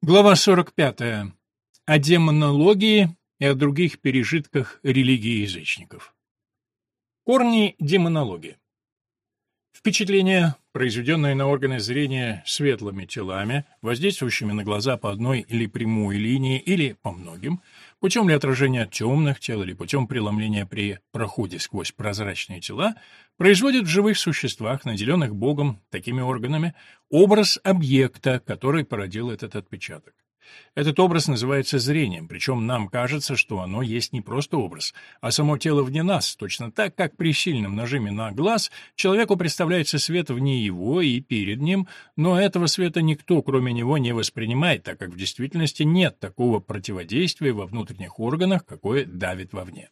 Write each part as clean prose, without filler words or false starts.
Глава 45. О демонологии и о других пережитках религии язычников. Корни демонологии. Впечатление, произведенное на органы зрения светлыми телами, воздействующими на глаза по одной или прямой линии, или по многим, путем ли отражения от темных тел или путем преломления при проходе сквозь прозрачные тела, производит в живых существах, наделенных Богом такими органами, образ объекта, который породил этот отпечаток. Этот образ называется зрением, причем нам кажется, что оно есть не просто образ, а само тело вне нас, точно так, как при сильном нажиме на глаз человеку представляется свет вне его и перед ним, но этого света никто, кроме него, не воспринимает, так как в действительности нет такого противодействия во внутренних органах, какое давит вовне.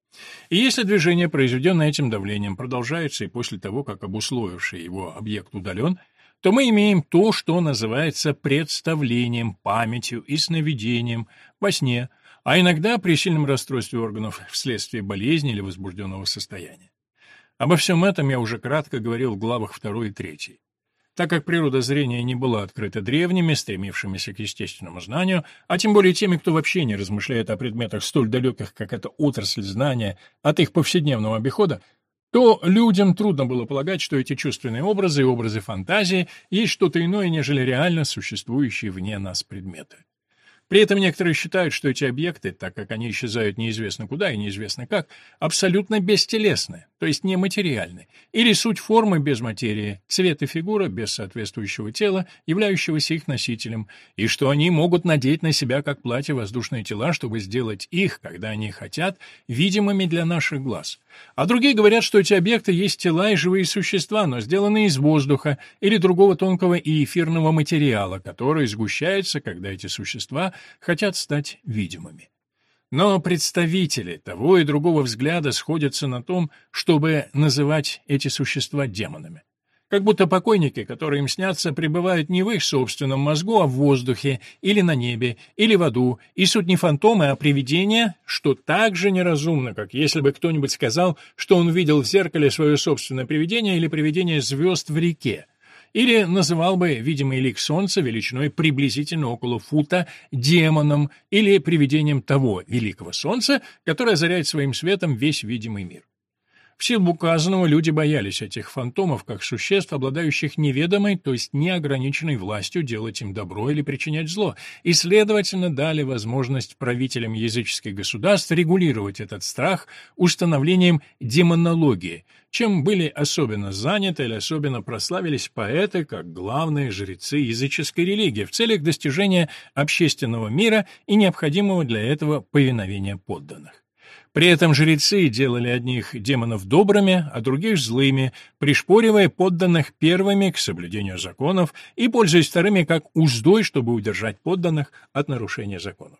И если движение, произведенное этим давлением, продолжается и после того, как обусловивший его объект удален, то мы имеем то, что называется представлением, памятью и сновидением во сне, а иногда при сильном расстройстве органов вследствие болезни или возбужденного состояния. Обо всем этом я уже кратко говорил в главах 2 и 3. Так как природа зрения не была открыта древними, стремившимися к естественному знанию, а тем более теми, кто вообще не размышляет о предметах столь далеких, как эта отрасль знания, от их повседневного обихода, то людям трудно было полагать, что эти чувственные образы и образы фантазии есть что-то иное, нежели реально существующие вне нас предметы. При этом некоторые считают, что эти объекты, так как они исчезают неизвестно куда и неизвестно как, абсолютно бестелесны, то есть нематериальны, или суть формы без материи, цвет и фигура без соответствующего тела, являющегося их носителем, и что они могут надеть на себя как платье воздушные тела, чтобы сделать их, когда они хотят, видимыми для наших глаз. А другие говорят, что эти объекты есть тела и живые существа, но сделанные из воздуха или другого тонкого и эфирного материала, который сгущается, когда эти существа хотят стать видимыми. Но представители того и другого взгляда сходятся на том, чтобы называть эти существа демонами. Как будто покойники, которые им снятся, пребывают не в их собственном мозгу, а в воздухе, или на небе, или в аду, и суть не фантомы, а привидения, что так же неразумно, как если бы кто-нибудь сказал, что он видел в зеркале свое собственное привидение или привидение звезд в реке, или называл бы видимый лик солнца величиной приблизительно около фута демоном или привидением того великого солнца, которое озаряет своим светом весь видимый мир. В силу указанного люди боялись этих фантомов как существ, обладающих неведомой, то есть неограниченной властью делать им добро или причинять зло, и, следовательно, дали возможность правителям языческих государств регулировать этот страх установлением демонологии, чем были особенно заняты или особенно прославились поэты как главные жрецы языческой религии в целях достижения общественного мира и необходимого для этого повиновения подданных. При этом жрецы делали одних демонов добрыми, а других злыми, пришпоривая подданных первыми к соблюдению законов и пользуясь вторыми как уздой, чтобы удержать подданных от нарушения законов.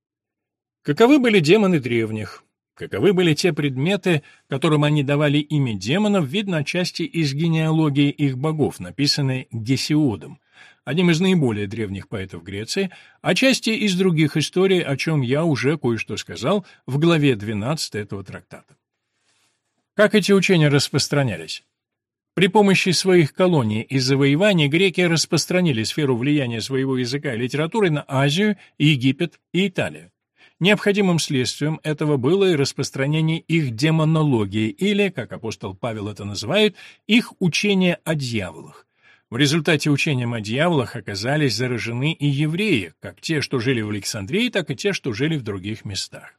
Каковы были демоны древних? Каковы были те предметы, которым они давали имя демонов, видно отчасти из генеалогии их богов, написанной Гесиодом, одним из наиболее древних поэтов Греции, отчасти из других историй, о чем я уже кое-что сказал в главе 12 этого трактата. Как эти учения распространялись? При помощи своих колоний и завоеваний греки распространили сферу влияния своего языка и литературы на Азию, Египет и Италию. Необходимым следствием этого было и распространение их демонологии, или, как апостол Павел это называет, их учения о дьяволах. В результате учением о дьяволах оказались заражены и евреи, как те, что жили в Александрии, так и те, что жили в других местах.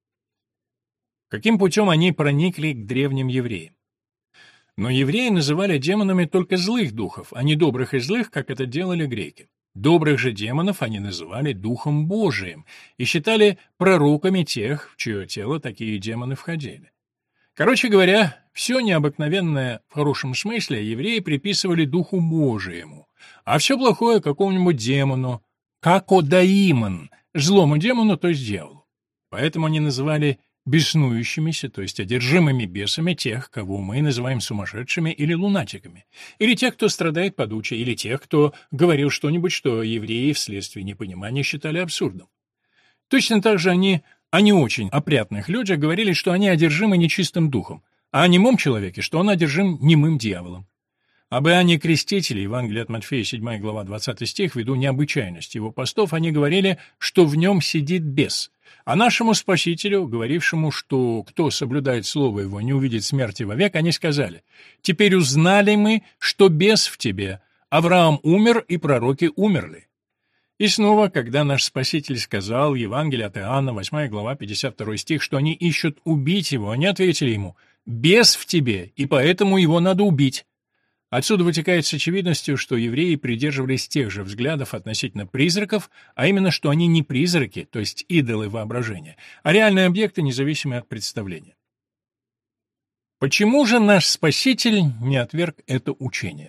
Каким путем они проникли к древним евреям? Но евреи называли демонами только злых духов, а не добрых и злых, как это делали греки. Добрых же демонов они называли Духом Божиим и считали пророками тех, в чье тело такие демоны входили. Короче говоря, все необыкновенное в хорошем смысле евреи приписывали Духу Божиему, а все плохое какому-нибудь демону, какодаимон, злому демону, то есть дьяволу. Поэтому они называли беснующимися, то есть одержимыми бесами тех, кого мы называем сумасшедшими или лунатиками, или тех, кто страдает подуче, или тех, кто говорил что-нибудь, что евреи вследствие непонимания считали абсурдом. Точно так же они о не очень опрятных людях говорили, что они одержимы нечистым духом, а о немом человеке, что он одержим немым дьяволом. Об Иоанне Крестителе, Евангелие от Матфея, 7 глава, 20 стих, ввиду необычайности его постов, они говорили, что в нем сидит бес. А нашему Спасителю, говорившему, что кто соблюдает слово его, не увидит смерти вовек, они сказали: «Теперь узнали мы, что бес в тебе. Авраам умер, и пророки умерли». И снова, когда наш Спаситель сказал, Евангелие от Иоанна, 8 глава, 52 стих, что они ищут убить его, они ответили ему: «Бес в тебе, и поэтому его надо убить». Отсюда вытекает с очевидностью, что евреи придерживались тех же взглядов относительно призраков, а именно, что они не призраки, то есть идолы воображения, а реальные объекты, независимые от представления. Почему же наш Спаситель не отверг это учение?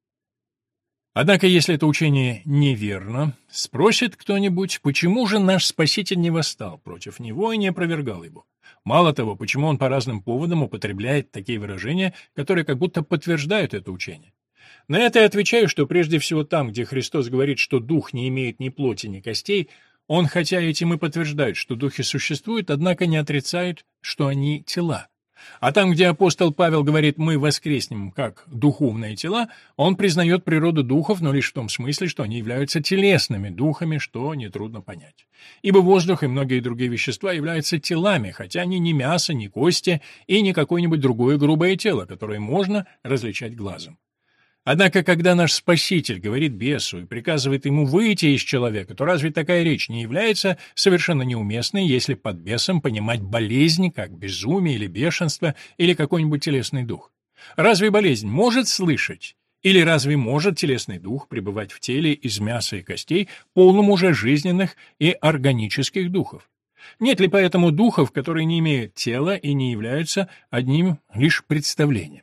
Однако, если это учение неверно, спросит кто-нибудь, почему же наш Спаситель не восстал против него и не опровергал его? Мало того, почему он по разным поводам употребляет такие выражения, которые как будто подтверждают это учение? На это я отвечаю, что прежде всего там, где Христос говорит, что дух не имеет ни плоти, ни костей, он, хотя этим и подтверждает, что духи существуют, однако не отрицает, что они тела. А там, где апостол Павел говорит «мы воскреснем как духовные тела», он признает природу духов, но лишь в том смысле, что они являются телесными духами, что нетрудно понять. Ибо воздух и многие другие вещества являются телами, хотя они не мясо, не кости и не какое-нибудь другое грубое тело, которое можно различать глазом. Однако, когда наш Спаситель говорит бесу и приказывает ему выйти из человека, то разве такая речь не является совершенно неуместной, если под бесом понимать болезнь, как безумие или бешенство, или какой-нибудь телесный дух? Разве болезнь может слышать? Или разве может телесный дух пребывать в теле из мяса и костей, полном уже жизненных и органических духов? Нет ли поэтому духов, которые не имеют тела и не являются одним лишь представлением?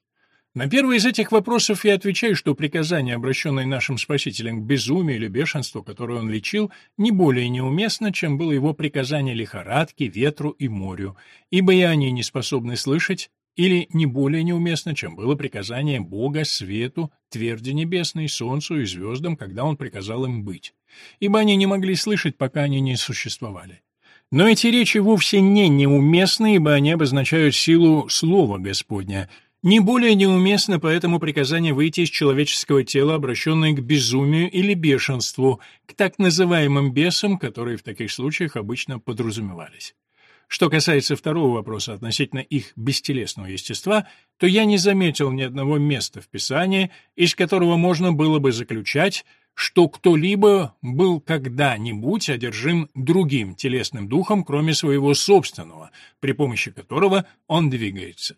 На первый из этих вопросов я отвечаю, что приказание, обращенное нашим Спасителем к безумию или бешенству, которое он лечил, не более неуместно, чем было его приказание лихорадке, ветру и морю, ибо и они не способны слышать, или не более неуместно, чем было приказание Бога свету, тверди небесной, солнцу и звездам, когда он приказал им быть, ибо они не могли слышать, пока они не существовали. Но эти речи вовсе не неуместны, ибо они обозначают силу Слова Господня. Не более неуместно поэтому приказание выйти из человеческого тела, обращенное к безумию или бешенству, к так называемым бесам, которые в таких случаях обычно подразумевались. Что касается второго вопроса относительно их бестелесного естества, то я не заметил ни одного места в Писании, из которого можно было бы заключать, что кто-либо был когда-нибудь одержим другим телесным духом, кроме своего собственного, при помощи которого он двигается.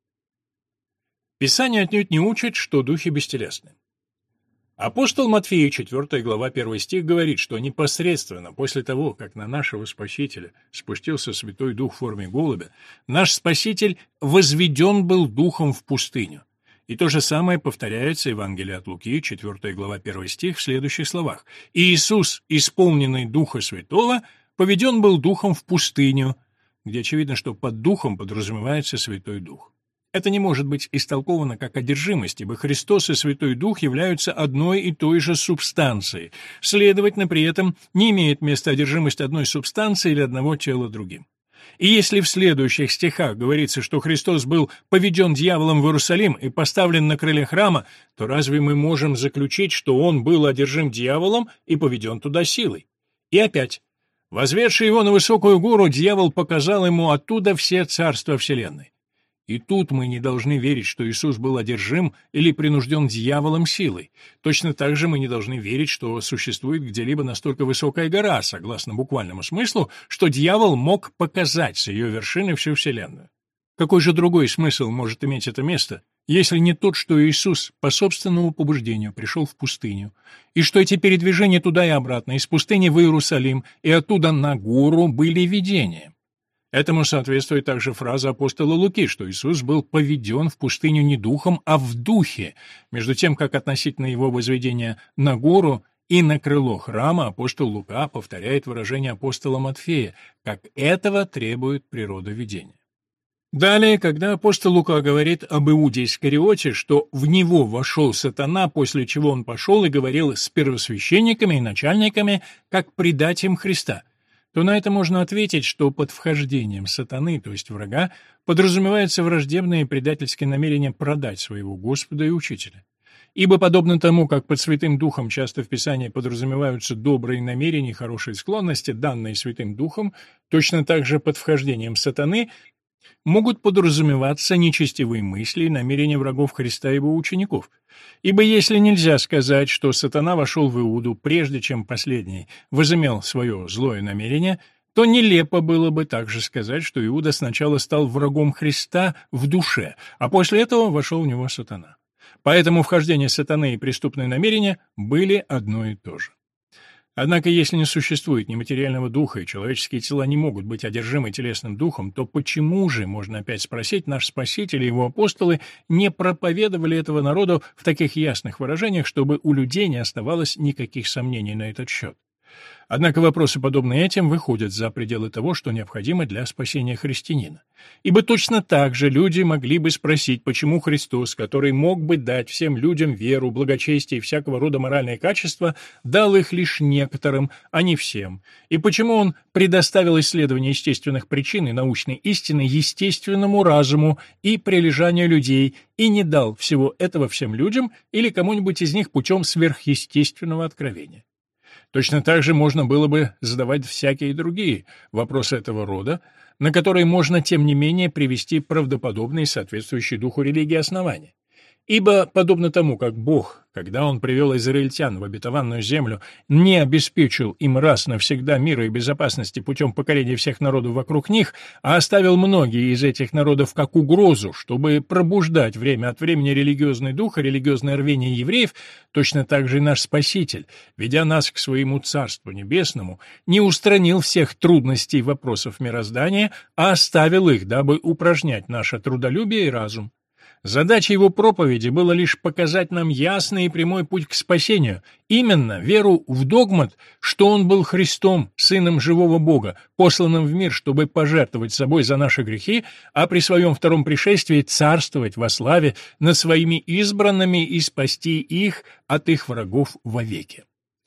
Писание отнюдь не учит, что духи бестелесны. Апостол Матфея, 4 глава, 1 стих, говорит, что непосредственно после того, как на нашего Спасителя спустился Святой Дух в форме голубя, наш Спаситель возведен был Духом в пустыню. И то же самое повторяется в Евангелии от Луки, 4 глава, 1 стих, в следующих словах. «И Иисус, исполненный Духа Святого, поведен был Духом в пустыню», где очевидно, что под Духом подразумевается Святой Дух. Это не может быть истолковано как одержимость, ибо Христос и Святой Дух являются одной и той же субстанцией. Следовательно, при этом не имеет места одержимость одной субстанции или одного тела другим. И если в следующих стихах говорится, что Христос был поведен дьяволом в Иерусалим и поставлен на крыле храма, то разве мы можем заключить, что он был одержим дьяволом и поведен туда силой? И опять, возведший его на высокую гору, дьявол показал ему оттуда все царства вселенной. И тут мы не должны верить, что Иисус был одержим или принужден дьяволом силой. Точно так же мы не должны верить, что существует где-либо настолько высокая гора, согласно буквальному смыслу, что дьявол мог показать с ее вершины всю Вселенную. Какой же другой смысл может иметь это место, если не тот, что Иисус по собственному побуждению пришел в пустыню, и что эти передвижения туда и обратно, из пустыни в Иерусалим и оттуда на гору были видением? Этому соответствует также фраза апостола Луки, что Иисус был поведен в пустыню не духом, а в духе, между тем, как относительно его возведения на гору и на крыло храма апостол Лука повторяет выражение апостола Матфея, как этого требует природа видения. Далее, когда апостол Лука говорит об Иуде Искариоте, что в него вошел сатана, после чего он пошел и говорил с первосвященниками и начальниками, как предать им Христа, то на это можно ответить, что под вхождением сатаны, то есть врага, подразумевается враждебное и предательское намерение продать своего Господа и Учителя. Ибо, подобно тому, как под Святым Духом часто в Писании подразумеваются добрые намерения и хорошие склонности, данные Святым Духом, точно так же под вхождением сатаны могут подразумеваться нечестивые мысли и намерения врагов Христа и его учеников. Ибо если нельзя сказать, что сатана вошел в Иуду, прежде чем последний возымел свое злое намерение, то нелепо было бы также сказать, что Иуда сначала стал врагом Христа в душе, а после этого вошел в него сатана. Поэтому вхождение сатаны и преступные намерения были одно и то же. Однако, если не существует нематериального духа и человеческие тела не могут быть одержимы телесным духом, то почему же, можно опять спросить, наш Спаситель и его апостолы не проповедовали этого народу в таких ясных выражениях, чтобы у людей не оставалось никаких сомнений на этот счет? Однако вопросы, подобные этим, выходят за пределы того, что необходимо для спасения христианина. Ибо точно так же люди могли бы спросить, почему Христос, который мог бы дать всем людям веру, благочестие и всякого рода моральные качества, дал их лишь некоторым, а не всем, и почему Он предоставил исследование естественных причин и научной истины естественному разуму и прилежанию людей, и не дал всего этого всем людям или кому-нибудь из них путем сверхъестественного откровения. Точно так же можно было бы задавать всякие другие вопросы этого рода, на которые можно, тем не менее, привести правдоподобные, соответствующие духу религии основания. Ибо, подобно тому, как Бог, когда Он привел израильтян в обетованную землю, не обеспечил им раз навсегда мира и безопасности путем покорения всех народов вокруг них, а оставил многие из этих народов как угрозу, чтобы пробуждать время от времени религиозный дух и религиозное рвение евреев, точно так же и наш Спаситель, ведя нас к своему Царству Небесному, не устранил всех трудностей и вопросов мироздания, а оставил их, дабы упражнять наше трудолюбие и разум. Задачей его проповеди было лишь показать нам ясный и прямой путь к спасению, именно веру в догмат, что он был Христом, Сыном живого Бога, посланным в мир, чтобы пожертвовать собой за наши грехи, а при своем втором пришествии царствовать во славе над своими избранными и спасти их от их врагов вовеки.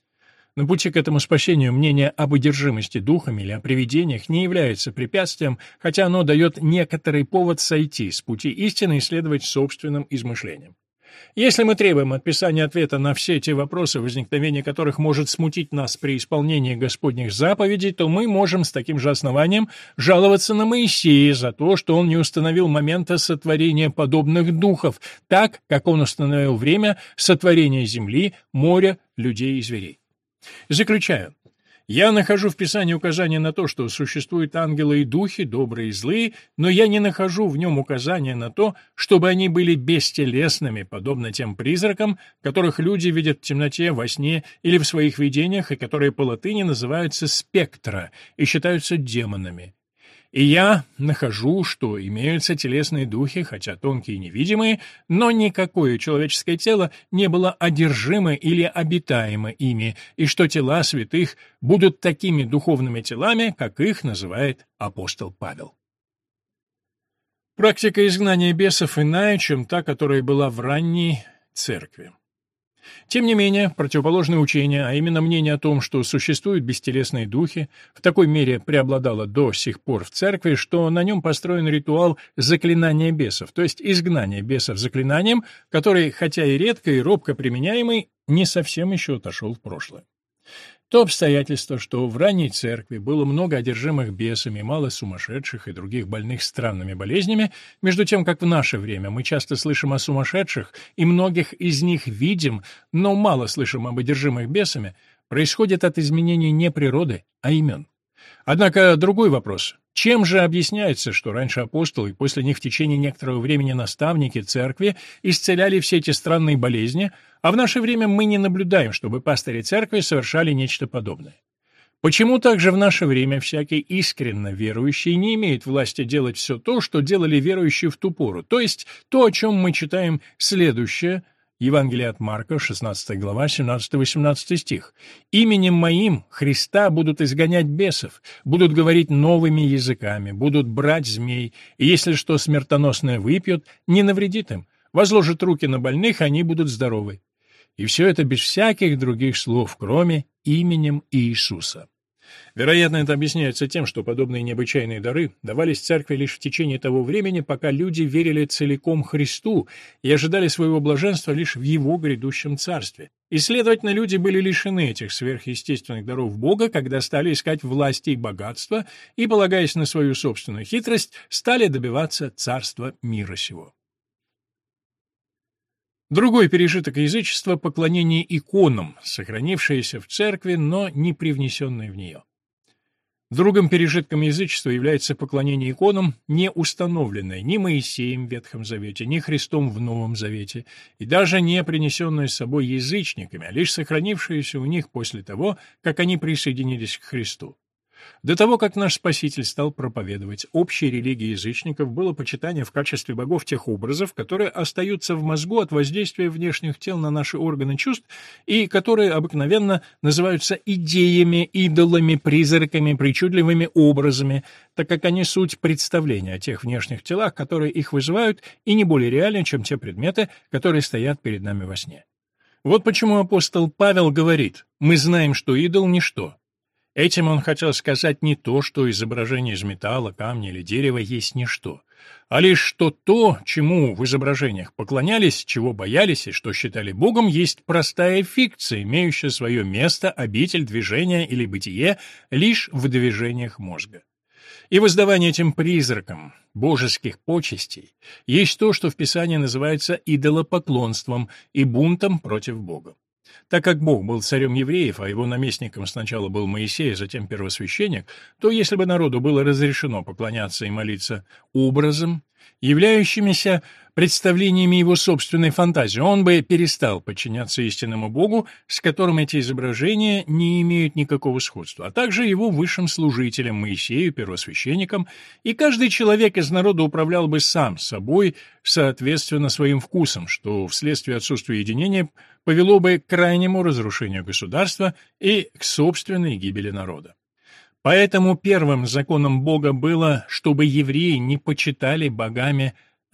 На пути к этому спасению мнение об одержимости духами или о привидениях не является препятствием, хотя оно дает некоторый повод сойти с пути истины и следовать собственным измышлениям. Если мы требуем от Писания ответа на все те вопросы, возникновение которых может смутить нас при исполнении Господних заповедей, то мы можем с таким же основанием жаловаться на Моисея за то, что он не установил момента сотворения подобных духов, так, как он установил время сотворения земли, моря, людей и зверей. Заключаю. Я нахожу в Писании указание на то, что существуют ангелы и духи, добрые и злые, но я не нахожу в нем указания на то, чтобы они были бестелесными, подобно тем призракам, которых люди видят в темноте, во сне или в своих видениях, и которые по латыни называются спектра и считаются демонами. И я нахожу, что имеются телесные духи, хотя тонкие и невидимые, но никакое человеческое тело не было одержимо или обитаемо ими, и что тела святых будут такими духовными телами, как их называет апостол Павел. Практика изгнания бесов иная, чем та, которая была в ранней церкви. Тем не менее, противоположное учение, а именно мнение о том, что существуют бестелесные духи, в такой мере преобладало до сих пор в церкви, что на нем построен ритуал заклинания бесов, то есть изгнания бесов заклинанием, который, хотя и редко и робко применяемый, не совсем еще отошел в прошлое. То обстоятельство, что в ранней церкви было много одержимых бесами, мало сумасшедших и других больных странными болезнями, между тем, как в наше время мы часто слышим о сумасшедших и многих из них видим, но мало слышим об одержимых бесами, происходит от изменений не природы, а имен. Однако другой вопрос. Чем же объясняется, что раньше апостолы и после них в течение некоторого времени наставники церкви исцеляли все эти странные болезни, а в наше время мы не наблюдаем, чтобы пастыри церкви совершали нечто подобное? Почему также в наше время всякий искренно верующий не имеет власти делать все то, что делали верующие в ту пору, то есть то, о чем мы читаем следующее, Евангелие от Марка, 16 глава, 17-18 стих. «Именем Моим Христа будут изгонять бесов, будут говорить новыми языками, будут брать змей, и если что смертоносное выпьют, не навредит им, возложат руки на больных, они будут здоровы». И все это без всяких других слов, кроме именем Иисуса. Вероятно, это объясняется тем, что подобные необычайные дары давались церкви лишь в течение того времени, пока люди верили целиком Христу и ожидали своего блаженства лишь в Его грядущем царстве. И, следовательно, люди были лишены этих сверхъестественных даров Бога, когда стали искать власти и богатства и, полагаясь на свою собственную хитрость, стали добиваться царства мира сего. Другой пережиток язычества — поклонение иконам, сохранившееся в церкви, но не привнесенное в нее. Другим пережитком язычества является поклонение иконам, не установленное ни Моисеем в Ветхом Завете, ни Христом в Новом Завете, и даже не принесенное с собой язычниками, а лишь сохранившееся у них после того, как они присоединились к Христу. До того, как наш Спаситель стал проповедовать, общей религией язычников было почитание в качестве богов тех образов, которые остаются в мозгу от воздействия внешних тел на наши органы чувств и которые обыкновенно называются идеями, идолами, призраками, причудливыми образами, так как они суть представления о тех внешних телах, которые их вызывают, и не более реальны, чем те предметы, которые стоят перед нами во сне. Вот почему апостол Павел говорит: «Мы знаем, что идол — ничто». Этим он хотел сказать не то, что изображение из металла, камня или дерева есть ничто, а лишь что то, чему в изображениях поклонялись, чего боялись и что считали Богом, есть простая фикция, имеющая свое место, обитель, движение или бытие лишь в движениях мозга. И воздавание этим призракам божеских почестей есть то, что в Писании называется идолопоклонством и бунтом против Бога. Так как Бог был царем евреев, а его наместником сначала был Моисей, а затем первосвященник, то если бы народу было разрешено поклоняться и молиться образом, являющимися представлениями его собственной фантазии, он бы перестал подчиняться истинному Богу, с которым эти изображения не имеют никакого сходства, а также его высшим служителям Моисею, первосвященникам, и каждый человек из народа управлял бы сам собой, соответственно своим вкусам, что вследствие отсутствия единения повело бы к крайнему разрушению государства и к собственной гибели народа. Поэтому первым законом Бога было, чтобы евреи не почитали богами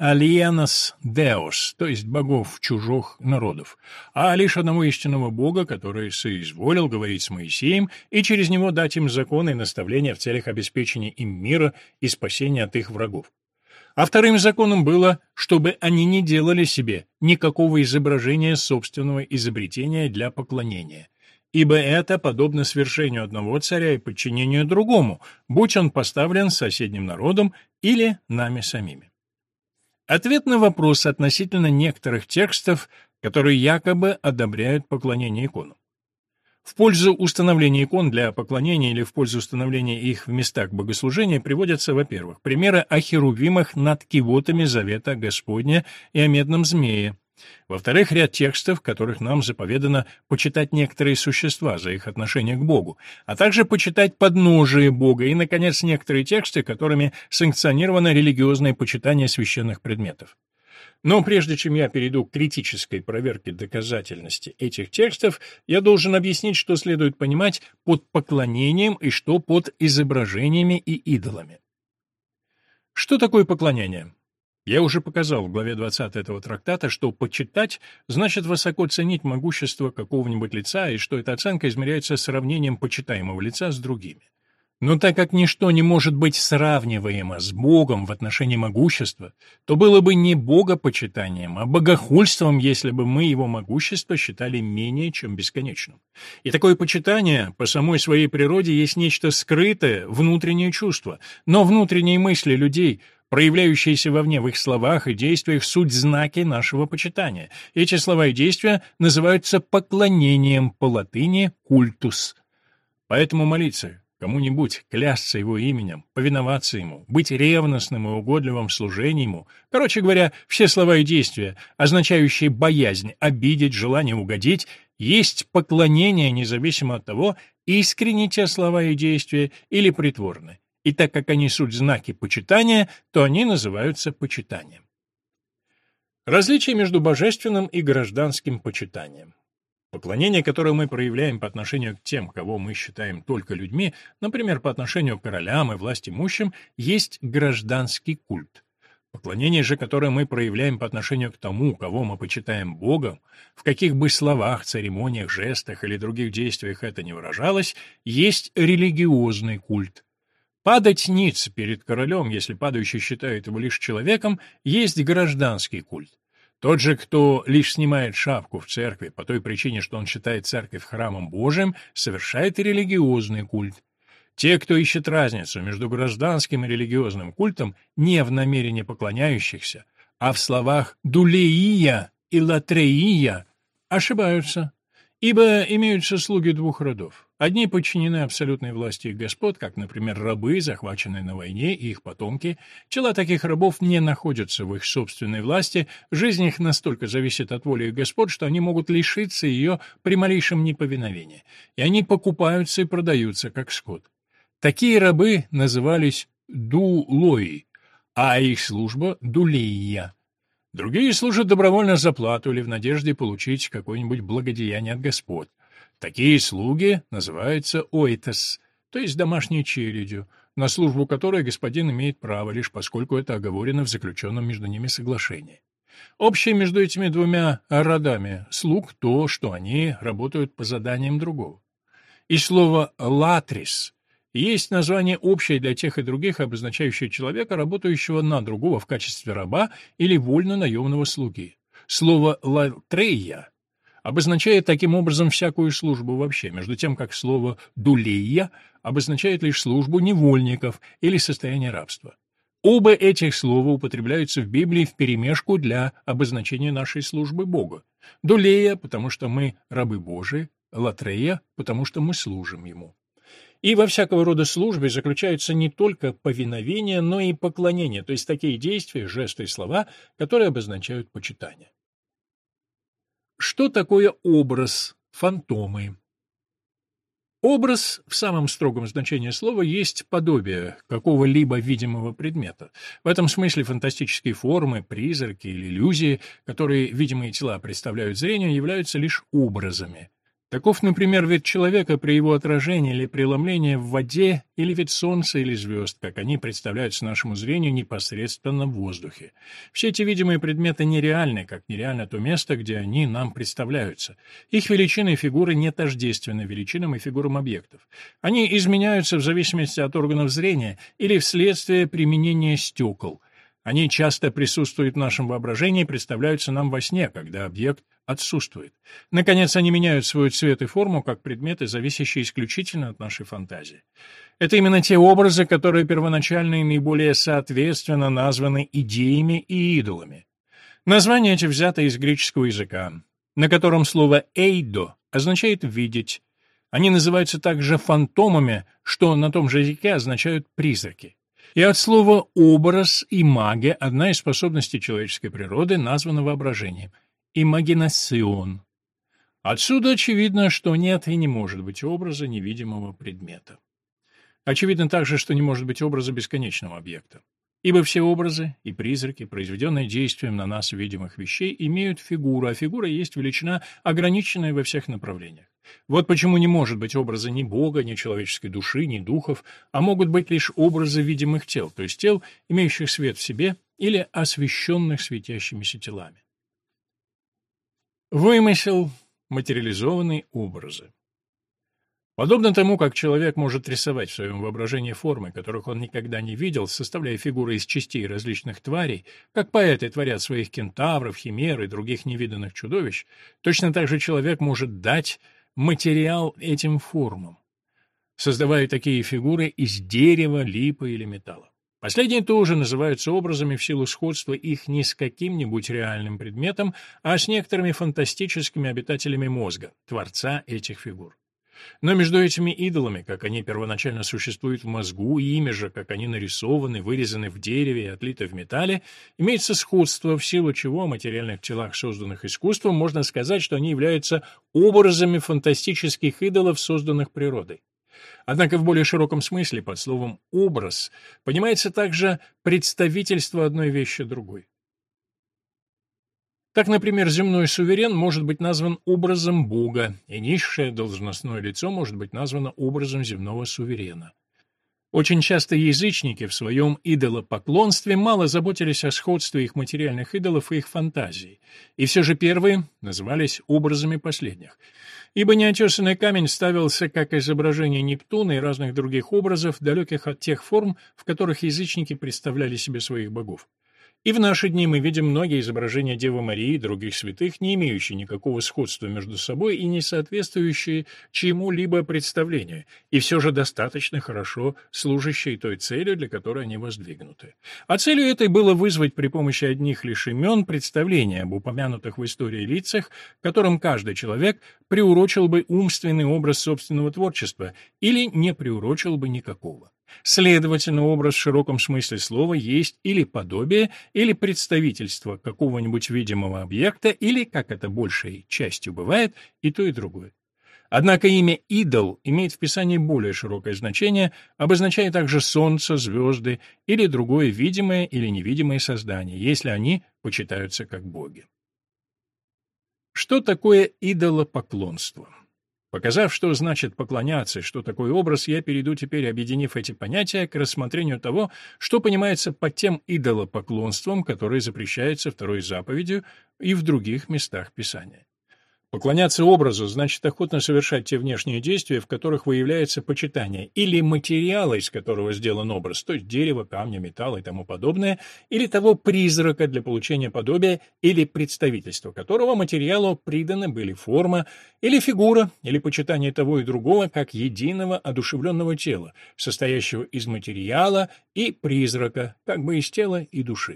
alienos deos, то есть богов чужих народов, а лишь одного истинного Бога, который соизволил говорить с Моисеем и через него дать им законы и наставления в целях обеспечения им мира и спасения от их врагов. А вторым законом было, чтобы они не делали себе никакого изображения собственного изобретения для поклонения, ибо это подобно свержению одного царя и подчинению другому, будь он поставлен соседним народом или нами самими. Ответ на вопрос относительно некоторых текстов, которые якобы одобряют поклонение иконам. В пользу установления икон для поклонения или в пользу установления их в местах богослужения приводятся, во-первых, примеры о херувимах над кивотами завета Господня и о медном змее. Во-вторых, ряд текстов, в которых нам заповедано почитать некоторые существа за их отношение к Богу, а также почитать подножие Бога, и, наконец, некоторые тексты, которыми санкционировано религиозное почитание священных предметов. Но прежде чем я перейду к критической проверке доказательности этих текстов, я должен объяснить, что следует понимать под поклонением и что под изображениями и идолами. Что такое поклонение? Я уже показал в главе 20 этого трактата, что почитать значит высоко ценить могущество какого-нибудь лица, и что эта оценка измеряется сравнением почитаемого лица с другими. Но так как ничто не может быть сравниваемо с Богом в отношении могущества, то было бы не богопочитанием, а богохульством, если бы мы его могущество считали менее чем бесконечным. И такое почитание по самой своей природе есть нечто скрытое, внутреннее чувство, но внутренние мысли людей, проявляющиеся вовне в их словах и действиях, суть знаки нашего почитания. Эти слова и действия называются поклонением, по латыни «культус». Поэтому молиться кому-нибудь, клясться его именем, повиноваться ему, быть ревностным и угодливым в служении ему, короче говоря, все слова и действия, означающие боязнь, обидеть, желание угодить, есть поклонение, независимо от того, искренни те слова и действия или притворны. И так как они суть знаки почитания, то они называются почитанием. Различие между божественным и гражданским почитанием. Поклонение, которое мы проявляем по отношению к тем, кого мы считаем только людьми, например, по отношению к королям и властимущим, есть гражданский культ. Поклонение же, которое мы проявляем по отношению к тому, кого мы почитаем Богом, в каких бы словах, церемониях, жестах или других действиях это ни выражалось, есть религиозный культ. Падать ниц перед королем, если падающий считает его лишь человеком, есть гражданский культ. Тот же, кто лишь снимает шапку в церкви по той причине, что он считает церковь храмом Божиим, совершает религиозный культ. Те, кто ищет разницу между гражданским и религиозным культом, не в намерении поклоняющихся, а в словах «дулеия» и «латреия», ошибаются, ибо имеются слуги двух родов. Одни подчинены абсолютной власти их господ, как, например, рабы, захваченные на войне, и их потомки. Тела таких рабов не находятся в их собственной власти, жизнь их настолько зависит от воли их господ, что они могут лишиться ее при малейшем неповиновении, и они покупаются и продаются, как скот. Такие рабы назывались дулои, а их служба — дулеия. Другие служат добровольно за плату или в надежде получить какое-нибудь благодеяние от господ. Такие слуги называются оитес, то есть домашней челядью, на службу которой господин имеет право, лишь поскольку это оговорено в заключенном между ними соглашении. Общее между этими двумя родами слуг то, что они работают по заданиям другого. И слово «латрис» есть название общее для тех и других, обозначающее человека, работающего на другого в качестве раба или вольно-наемного слуги. Слово «латрея» обозначает таким образом всякую службу вообще, между тем как слово «дулея» обозначает лишь службу невольников или состояние рабства. Оба этих слова употребляются в Библии вперемешку для обозначения нашей службы Богу. Дулея, потому что мы рабы Божии, латрея, потому что мы служим Ему. И во всякого рода службе заключается не только повиновение, но и поклонение, то есть такие действия, жесты и слова, которые обозначают почитание. Что такое образ, фантомы? Образ в самом строгом значении слова есть подобие какого-либо видимого предмета. В этом смысле фантастические формы, призраки или иллюзии, которые видимые тела представляют зрению, являются лишь образами. Таков, например, вид человека при его отражении или преломлении в воде, или вид солнца или звезд, как они представляются нашему зрению непосредственно в воздухе. Все эти видимые предметы нереальны, как нереально то место, где они нам представляются. Их величины и фигуры не тождественны величинам и фигурам объектов. Они изменяются в зависимости от органов зрения или вследствие применения стекол. Они часто присутствуют в нашем воображении и представляются нам во сне, когда объект отсутствует. Наконец, они меняют свой цвет и форму, как предметы, зависящие исключительно от нашей фантазии. Это именно те образы, которые первоначально и наиболее соответственно названы идеями и идолами. Названия эти взяты из греческого языка, на котором слово «эйдо» означает «видеть». Они называются также фантомами, что на том же языке означают «призраки». И от слова «образ» и «маге» одна из способностей человеческой природы названа воображением — имагинасион. Отсюда очевидно, что нет и не может быть образа невидимого предмета. Очевидно также, что не может быть образа бесконечного объекта. Ибо все образы и призраки, произведенные действием на нас видимых вещей, имеют фигуру, а фигура есть величина, ограниченная во всех направлениях. Вот почему не может быть образа ни Бога, ни человеческой души, ни духов, а могут быть лишь образы видимых тел, то есть тел, имеющих свет в себе или освещенных светящимися телами. Вымысел, материализованные образы. Подобно тому, как человек может рисовать в своем воображении формы, которых он никогда не видел, составляя фигуры из частей различных тварей, как поэты творят своих кентавров, химер и других невиданных чудовищ, точно так же человек может дать материал этим формам, создавая такие фигуры из дерева, липы или металла. Последние тоже называются образами в силу сходства их не с каким-нибудь реальным предметом, а с некоторыми фантастическими обитателями мозга, творца этих фигур. Но между этими идолами, как они первоначально существуют в мозгу, и ими же, как они нарисованы, вырезаны в дереве и отлиты в металле, имеется сходство, в силу чего о материальных телах, созданных искусством, можно сказать, что они являются образами фантастических идолов, созданных природой. Однако в более широком смысле под словом «образ» понимается также представительство одной вещи другой. Так, например, земной суверен может быть назван образом Бога, и низшее должностное лицо может быть названо образом земного суверена. Очень часто язычники в своем идолопоклонстве мало заботились о сходстве их материальных идолов и их фантазий, и все же первые назывались образами последних. Ибо неотесанный камень ставился как изображение Нептуна и разных других образов, далеких от тех форм, в которых язычники представляли себе своих богов. И в наши дни мы видим многие изображения Девы Марии и других святых, не имеющие никакого сходства между собой и не соответствующие чьему-либо представлению, и все же достаточно хорошо служащие той цели, для которой они воздвигнуты. А целью этой было вызвать при помощи одних лишь имен представление об упомянутых в истории лицах, которым каждый человек приурочил бы умственный образ собственного творчества или не приурочил бы никакого. Следовательно, образ в широком смысле слова есть или подобие, или представительство какого-нибудь видимого объекта, или, как это большей частью бывает, и то, и другое. Однако имя «идол» имеет в Писании более широкое значение, обозначая также солнце, звезды или другое видимое или невидимое создание, если они почитаются как боги. Что такое идолопоклонство? Показав, что значит поклоняться и что такое образ, я перейду теперь, объединив эти понятия, к рассмотрению того, что понимается под тем идолопоклонством, которое запрещается второй заповедью и в других местах Писания. Поклоняться образу значит охотно совершать те внешние действия, в которых выявляется почитание, или материала, из которого сделан образ, то есть дерево, камня, металла и тому подобное, или того призрака для получения подобия или представительства, которого материалу приданы были форма или фигура, или почитание того и другого как единого одушевленного тела, состоящего из материала и призрака, как бы из тела и души.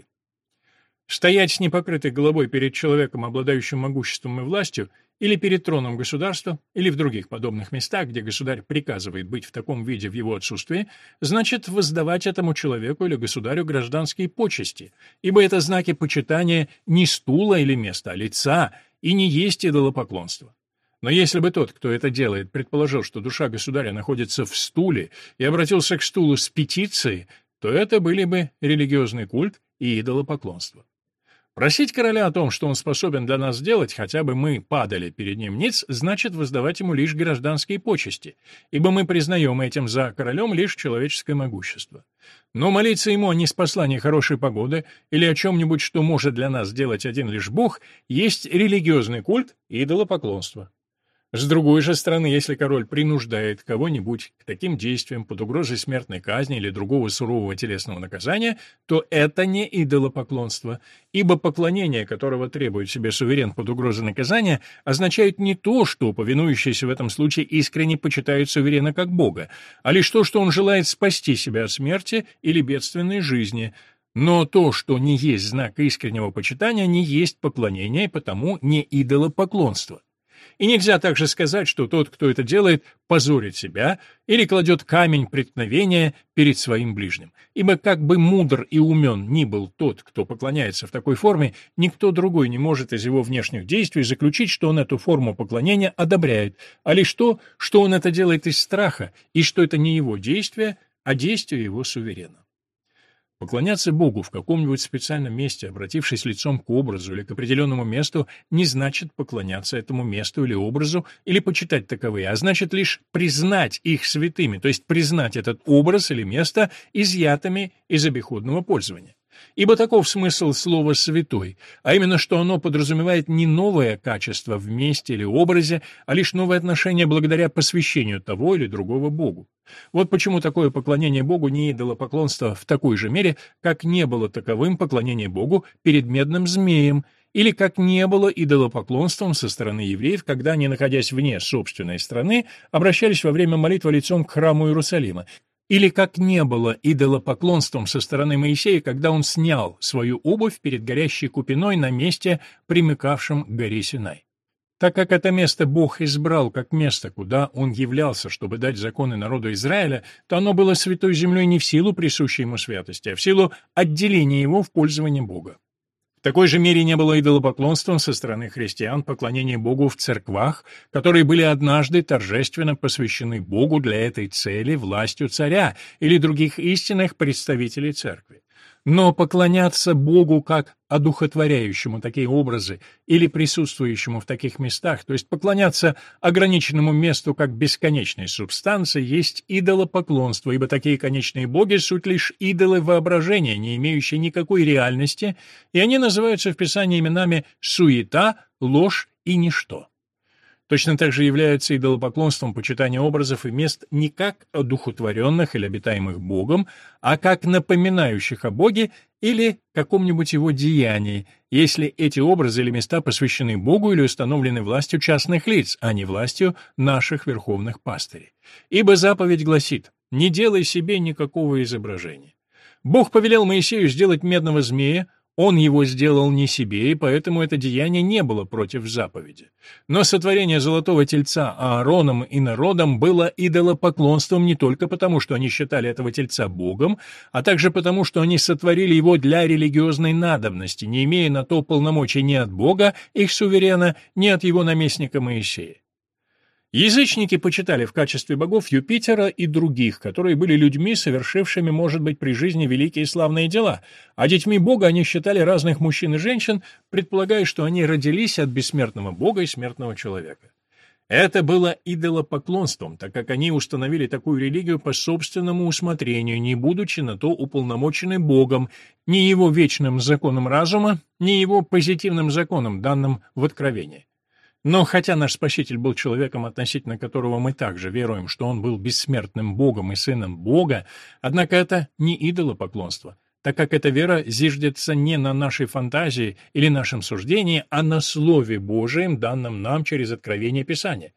Стоять с непокрытой головой перед человеком, обладающим могуществом и властью, или перед троном государства, или в других подобных местах, где государь приказывает быть в таком виде в его отсутствии, значит воздавать этому человеку или государю гражданские почести, ибо это знаки почитания не стула или места, а лица, и не есть идолопоклонство. Но если бы тот, кто это делает, предположил, что душа государя находится в стуле, и обратился к стулу с петицией, то это были бы религиозный культ и идолопоклонство. Просить короля о том, что он способен для нас сделать, хотя бы мы падали перед ним ниц, значит воздавать ему лишь гражданские почести, ибо мы признаем этим за королем лишь человеческое могущество. Но молиться ему о неспослании хорошей погоды или о чем-нибудь, что может для нас сделать один лишь Бог, есть религиозный культ и идолопоклонство. С другой же стороны, если король принуждает кого-нибудь к таким действиям под угрозой смертной казни или другого сурового телесного наказания, то это не идолопоклонство, ибо поклонение, которого требует себе суверен под угрозой наказания, означает не то, что повинующиеся в этом случае искренне почитают суверена как бога, а лишь то, что он желает спасти себя от смерти или бедственной жизни. Но то, что не есть знак искреннего почитания, не есть поклонение, и потому не идолопоклонство. И нельзя также сказать, что тот, кто это делает, позорит себя или кладет камень преткновения перед своим ближним. Ибо как бы мудр и умен ни был тот, кто поклоняется в такой форме, никто другой не может из его внешних действий заключить, что он эту форму поклонения одобряет, а лишь то, что он это делает из страха, и что это не его действие, а действие его суверена. Поклоняться Богу в каком-нибудь специальном месте, обратившись лицом к образу или к определенному месту, не значит поклоняться этому месту или образу, или почитать таковые, а значит лишь признать их святыми, то есть признать этот образ или место изъятыми из обиходного пользования. Ибо таков смысл слова «святой», а именно, что оно подразумевает не новое качество в месте или образе, а лишь новое отношение благодаря посвящению того или другого Богу. Вот почему такое поклонение Богу не идолопоклонство в такой же мере, как не было таковым поклонение Богу перед медным змеем, или как не было идолопоклонством со стороны евреев, когда они, находясь вне собственной страны, обращались во время молитвы лицом к храму Иерусалима, или как не было идолопоклонством со стороны Моисея, когда он снял свою обувь перед горящей купиной на месте, примыкавшем к горе Синай. Так как это место Бог избрал как место, куда Он являлся, чтобы дать законы народу Израиля, то оно было святой землей не в силу присущей ему святости, а в силу отделения его в пользование Бога. В такой же мере не было идолопоклонством со стороны христиан поклонения Богу в церквах, которые были однажды торжественно посвящены Богу для этой цели властью царя или других истинных представителей церкви. Но поклоняться Богу как одухотворяющему такие образы или присутствующему в таких местах, то есть поклоняться ограниченному месту как бесконечной субстанции, есть идолопоклонство, ибо такие конечные боги — суть лишь идолы воображения, не имеющие никакой реальности, и они называются в Писании именами суета, ложь и ничто. Точно так же являются идолопоклонством почитание образов и мест не как одухотворенных или обитаемых Богом, а как напоминающих о Боге или каком-нибудь его деянии, если эти образы или места посвящены Богу или установлены властью частных лиц, а не властью наших верховных пастырей. Ибо заповедь гласит: «Не делай себе никакого изображения». Бог повелел Моисею сделать медного змея, он его сделал не себе, и поэтому это деяние не было против заповеди. Но сотворение золотого тельца Аароном и народом было идолопоклонством не только потому, что они считали этого тельца богом, а также потому, что они сотворили его для религиозной надобности, не имея на то полномочий ни от Бога, их суверена, ни от его наместника Моисея. Язычники почитали в качестве богов Юпитера и других, которые были людьми, совершившими, может быть, при жизни великие и славные дела, а детьми Бога они считали разных мужчин и женщин, предполагая, что они родились от бессмертного Бога и смертного человека. Это было идолопоклонством, так как они установили такую религию по собственному усмотрению, не будучи на то уполномочены Богом, ни его вечным законом разума, ни его позитивным законом, данным в Откровении. Но хотя наш Спаситель был человеком, относительно которого мы также веруем, что он был бессмертным Богом и Сыном Бога, однако это не идолопоклонство, так как эта вера зиждется не на нашей фантазии или нашем суждении, а на Слове Божием, данном нам через откровение Писания.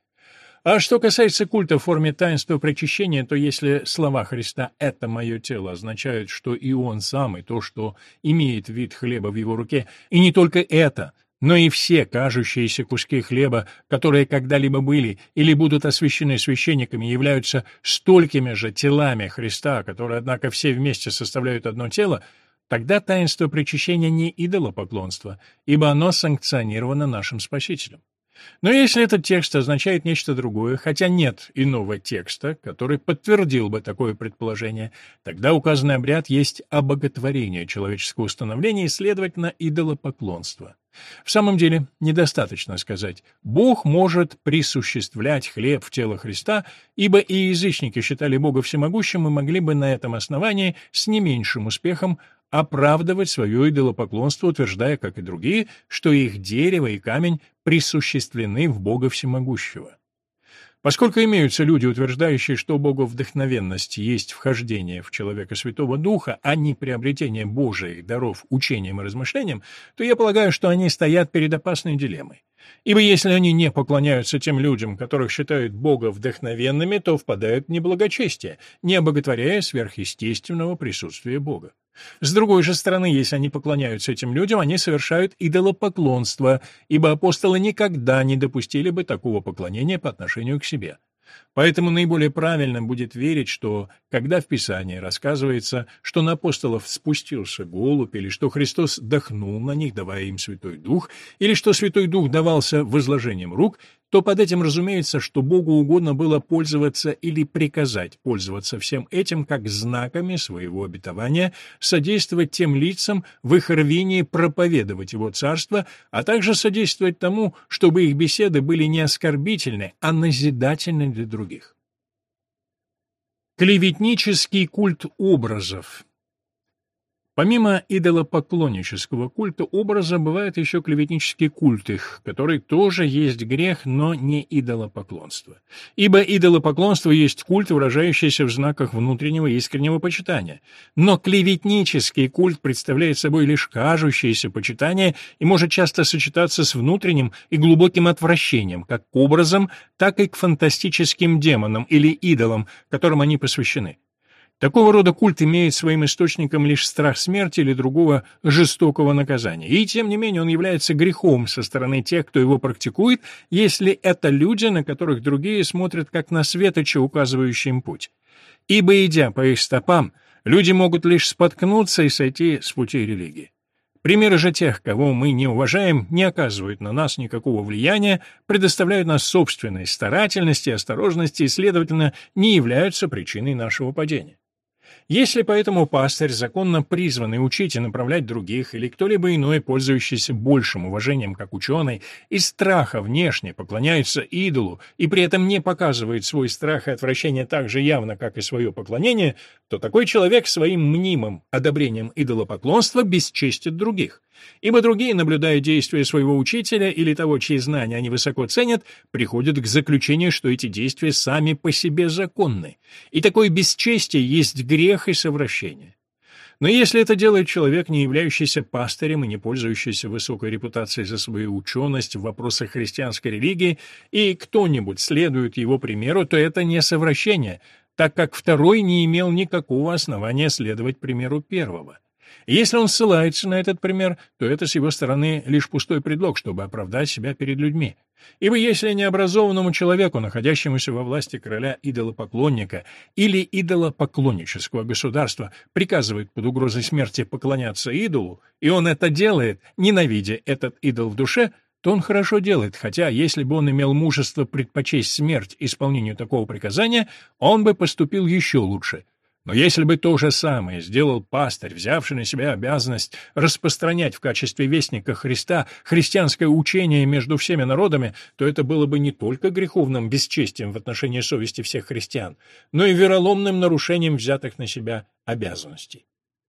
А что касается культа в форме таинства причащения, то если слова Христа «это мое тело» означают, что и он сам, и то, что имеет вид хлеба в его руке, и не только это – но и все кажущиеся куски хлеба, которые когда-либо были или будут освящены священниками, являются столькими же телами Христа, которые, однако, все вместе составляют одно тело, тогда таинство причащения не идолопоклонство, ибо оно санкционировано нашим Спасителем. Но если этот текст означает нечто другое, хотя нет иного текста, который подтвердил бы такое предположение, тогда указанный обряд есть обоготворение человеческого установления и, следовательно, идолопоклонство. В самом деле, недостаточно сказать «Бог может присуществлять хлеб в тело Христа», ибо и язычники считали Бога всемогущим и могли бы на этом основании с не меньшим успехом оправдывать свое идолопоклонство, утверждая, как и другие, что их дерево и камень присуществлены в Бога всемогущего. Поскольку имеются люди, утверждающие, что боговдохновенность есть вхождение в человека Святого Духа, а не приобретение Божиих даров учением и размышлением, то я полагаю, что они стоят перед опасной дилеммой. Ибо если они не поклоняются тем людям, которых считают боговдохновенными, то впадают в неблагочестие, не обоготворяя сверхъестественного присутствия Бога. С другой же стороны, если они поклоняются этим людям, они совершают идолопоклонство, ибо апостолы никогда не допустили бы такого поклонения по отношению к себе. Поэтому наиболее правильно будет верить, что, когда в Писании рассказывается, что на апостолов спустился голубь, или что Христос дохнул на них, давая им Святой Дух, или что Святой Дух давался возложением рук, то под этим разумеется, что Богу угодно было пользоваться или приказать пользоваться всем этим как знаками своего обетования, содействовать тем лицам в их рвении проповедовать Его Царство, а также содействовать тому, чтобы их беседы были не оскорбительны, а назидательны для других. Клеветнический культ образов. Помимо идолопоклоннического культа образа, бывает еще клеветнический культ их, который тоже есть грех, но не идолопоклонство. Ибо идолопоклонство есть культ, выражающийся в знаках внутреннего искреннего почитания. Но клеветнический культ представляет собой лишь кажущееся почитание и может часто сочетаться с внутренним и глубоким отвращением как к образам, так и к фантастическим демонам или идолам, которым они посвящены. Такого рода культ имеет своим источником лишь страх смерти или другого жестокого наказания, и тем не менее он является грехом со стороны тех, кто его практикует, если это люди, на которых другие смотрят как на светочи, указывающие им путь. Ибо, идя по их стопам, люди могут лишь споткнуться и сойти с путей религии. Примеры же тех, кого мы не уважаем, не оказывают на нас никакого влияния, предоставляют нас собственной старательности и осторожности и, следовательно, не являются причиной нашего падения. Если поэтому пастырь, законно призванный учить и направлять других, или кто-либо иной, пользующийся большим уважением, как ученый, из страха внешне поклоняется идолу и при этом не показывает свой страх и отвращение так же явно, как и свое поклонение, то такой человек своим мнимым одобрением идолопоклонства бесчестит других. Ибо другие, наблюдая действия своего учителя или того, чьи знания они высоко ценят, приходят к заключению, что эти действия сами по себе законны. И такое бесчестие есть грех и совращение. Но если это делает человек, не являющийся пастырем и не пользующийся высокой репутацией за свою ученость в вопросах христианской религии, и кто-нибудь следует его примеру, то это не совращение, так как второй не имел никакого основания следовать примеру первого. И если он ссылается на этот пример, то это с его стороны лишь пустой предлог, чтобы оправдать себя перед людьми. Ибо если необразованному человеку, находящемуся во власти короля-идолопоклонника или идолопоклоннического государства, приказывает под угрозой смерти поклоняться идолу, и он это делает, ненавидя этот идол в душе, то он хорошо делает, хотя, если бы он имел мужество предпочесть смерть исполнению такого приказания, он бы поступил еще лучше. Но если бы то же самое сделал пастырь, взявший на себя обязанность распространять в качестве вестника Христа христианское учение между всеми народами, то это было бы не только греховным бесчестием в отношении совести всех христиан, но и вероломным нарушением взятых на себя обязанностей.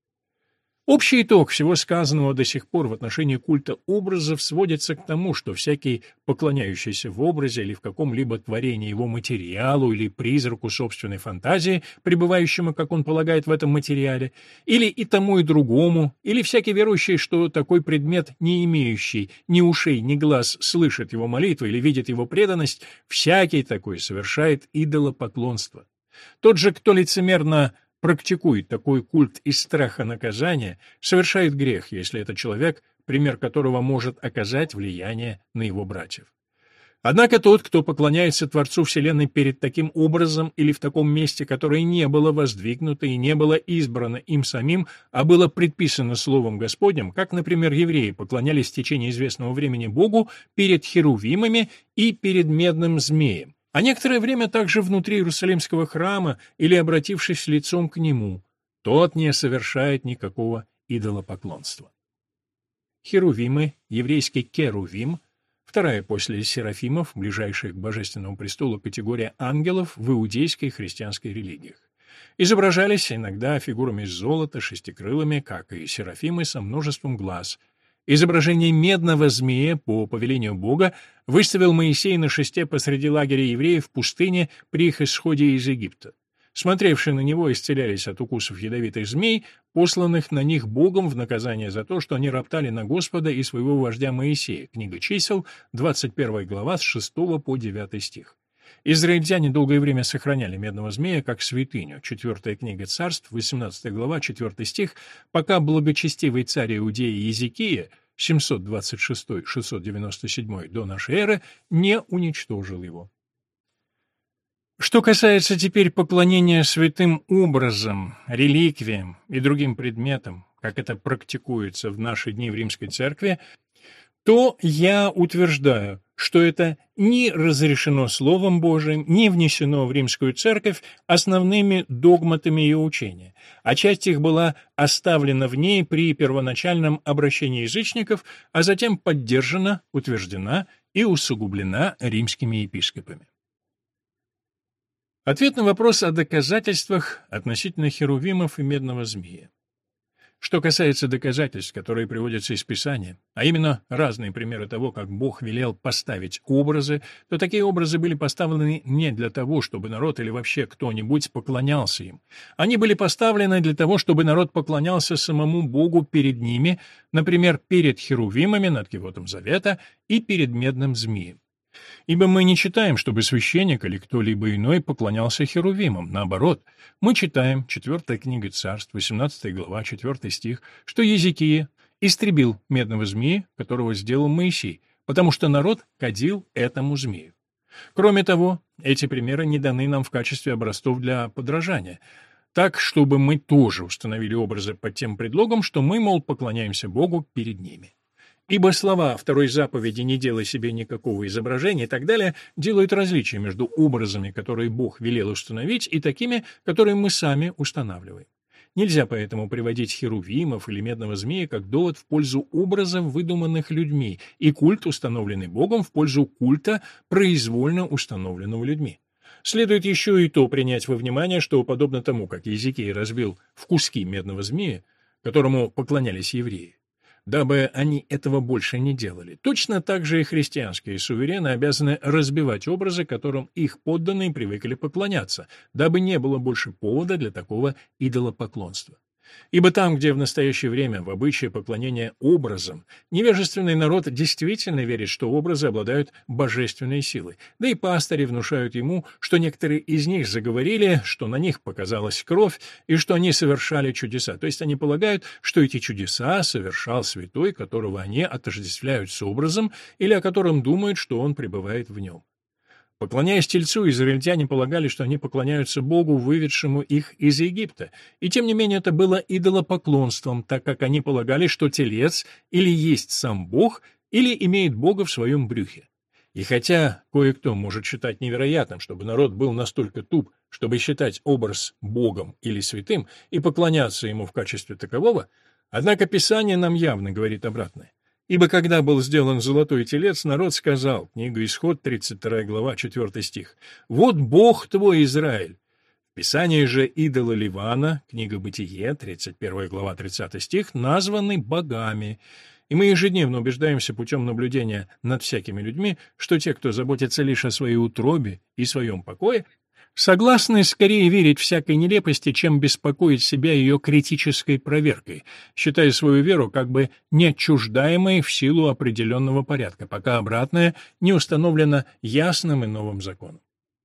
Общий итог всего сказанного до сих пор в отношении культа образов сводится к тому, что всякий, поклоняющийся в образе или в каком-либо творении его материалу или призраку собственной фантазии, пребывающему, как он полагает, в этом материале, или и тому, и другому, или всякий верующий, что такой предмет, не имеющий ни ушей, ни глаз, слышит его молитвы или видит его преданность, всякий такой совершает идолопоклонство. Тот же, кто лицемерно практикует такой культ из страха наказания, совершает грех, если это человек, пример которого может оказать влияние на его братьев. Однако тот, кто поклоняется Творцу Вселенной перед таким образом или в таком месте, которое не было воздвигнуто и не было избрано им самим, а было предписано Словом Господним, как, например, евреи поклонялись в течение известного времени Богу перед херувимами и перед медным змеем, а некоторое время также внутри Иерусалимского храма или обратившись лицом к нему, тот не совершает никакого идолопоклонства. Херувимы, еврейский керувим, вторая после серафимов, ближайшая к божественному престолу категория ангелов в иудейской и христианской религиях. Изображались иногда фигурами из золота, шестикрылыми, как и серафимы, со множеством глаз. Изображение медного змея по повелению Бога выставил Моисей на шесте посреди лагеря евреев в пустыне при их исходе из Египта. Смотревшие на него исцелялись от укусов ядовитых змей, посланных на них Богом в наказание за то, что они роптали на Господа и своего вождя Моисея. Книга чисел, 21 глава, с 6 по 9 стих. Израильтяне долгое время сохраняли медного змея как святыню. 4 книга Царств, 18 глава, 4 стих, пока благочестивый царь Иудеи Иезекия 726-697 до нашей эры не уничтожил его. Что касается теперь поклонения святым образам, реликвиям и другим предметам, как это практикуется в наши дни в Римской Церкви, то я утверждаю, что это не разрешено Словом Божиим, не внесено в Римскую Церковь основными догматами ее учения, а часть их была оставлена в ней при первоначальном обращении язычников, а затем поддержана, утверждена и усугублена римскими епископами. Ответ на вопрос о доказательствах относительно херувимов и медного змея. Что касается доказательств, которые приводятся из Писания, а именно разные примеры того, как Бог велел поставить образы, то такие образы были поставлены не для того, чтобы народ или вообще кто-нибудь поклонялся им. Они были поставлены для того, чтобы народ поклонялся самому Богу перед ними, например, перед херувимами над кивотом завета и перед медным змеем. Ибо мы не читаем, чтобы священник или кто-либо иной поклонялся херувимам. Наоборот, мы читаем, 4 книга Царств, 18 глава, 4 стих, что Иезекия истребил медного змея, которого сделал Моисей, потому что народ кадил этому змею. Кроме того, эти примеры не даны нам в качестве образцов для подражания, так, чтобы мы тоже установили образы под тем предлогом, что мы, мол, поклоняемся Богу перед ними. Ибо слова второй заповеди «не делай себе никакого изображения» и так далее делают различие между образами, которые Бог велел установить, и такими, которые мы сами устанавливаем. Нельзя поэтому приводить херувимов или медного змея как довод в пользу образов, выдуманных людьми, и культ, установленный Богом, в пользу культа, произвольно установленного людьми. Следует еще и то принять во внимание, что, подобно тому, как Иезекииль разбил в куски медного змея, которому поклонялись евреи, дабы они этого больше не делали, точно так же и христианские суверены обязаны разбивать образы, которым их подданные привыкли поклоняться, дабы не было больше повода для такого идолопоклонства. Ибо там, где в настоящее время в обычае поклонения образам, невежественный народ действительно верит, что образы обладают божественной силой, да и пастыри внушают ему, что некоторые из них заговорили, что на них показалась кровь, и что они совершали чудеса, то есть они полагают, что эти чудеса совершал святой, которого они отождествляют с образом, или о котором думают, что он пребывает в нем. Поклоняясь Тельцу, израильтяне полагали, что они поклоняются Богу, выведшему их из Египта, и тем не менее это было идолопоклонством, так как они полагали, что Телец или есть сам Бог, или имеет Бога в своем брюхе. И хотя кое-кто может считать невероятным, чтобы народ был настолько туп, чтобы считать образ Богом или святым и поклоняться ему в качестве такового, однако Писание нам явно говорит обратное. Ибо когда был сделан золотой телец, народ сказал, книга Исход, 32 глава, 4 стих, «Вот Бог твой, Израиль». В Писании же идола Ливана, книга Бытие, 31 глава, 30 стих, названы богами. И мы ежедневно убеждаемся путем наблюдения над всякими людьми, что те, кто заботится лишь о своей утробе и своем покое, согласны скорее верить всякой нелепости, чем беспокоить себя ее критической проверкой, считая свою веру как бы неотчуждаемой в силу определенного порядка, пока обратное не установлено ясным и новым законом.